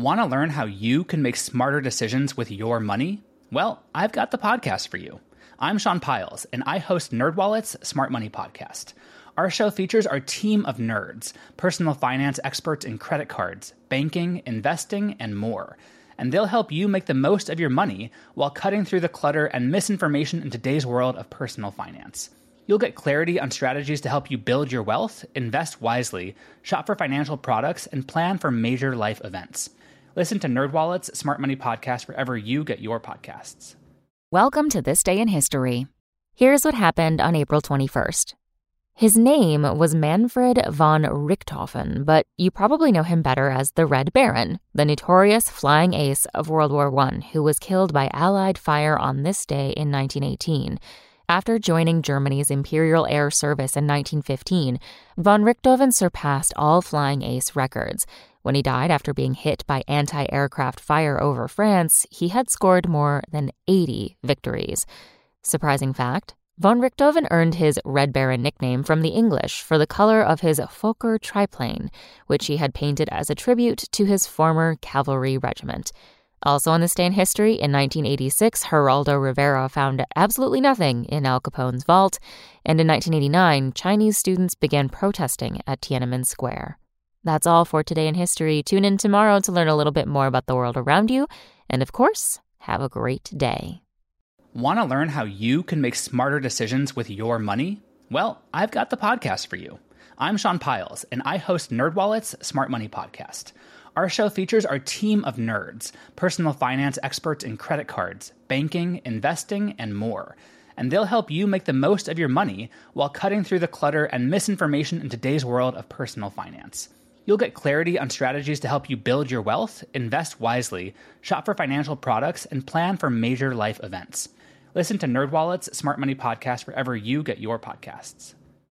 Want to learn how you can make smarter decisions with your money? Well, I've got the podcast for you. I'm Sean Piles, and I host NerdWallet's Smart Money Podcast. Our show features our team of nerds, personal finance experts in credit cards, banking, investing, and more. And they'll help you make the most of your money while cutting through the clutter and misinformation in today's world of personal finance. You'll get clarity on strategies to help you build your wealth, invest wisely, shop for financial products, and plan for major life events. Listen to NerdWallet's Smart Money Podcast wherever you get your podcasts. Welcome to This Day in History. Here's what happened on April 21st. His name was Manfred von Richthofen, but you probably know him better as the Red Baron, the notorious flying ace of World War I, who was killed by Allied fire on this day in 1918. After joining Germany's Imperial Air Service in 1915, von Richthofen surpassed all flying ace records. When he died after being hit by anti-aircraft fire over France, he had scored more than 80 victories. Surprising fact, von Richthofen earned his Red Baron nickname from the English for the color of his Fokker triplane, which he had painted as a tribute to his former cavalry regiment. Also on this day in history, in 1986, Geraldo Rivera found absolutely nothing in Al Capone's vault, and in 1989, Chinese students began protesting at Tiananmen Square. That's all for today in history. Tune in tomorrow to learn a little bit more about the world around you. And of course, have a great day. Want to learn how you can make smarter decisions with your money? Well, I've got the podcast for you. I'm Sean Piles, and I host NerdWallet's Smart Money Podcast. Our show features our team of nerds, personal finance experts in credit cards, banking, investing, and more. And they'll help you make the most of your money while cutting through the clutter and misinformation in today's world of personal finance. You'll get clarity on strategies to help you build your wealth, invest wisely, shop for financial products, and plan for major life events. Listen to NerdWallet's Smart Money Podcast wherever you get your podcasts.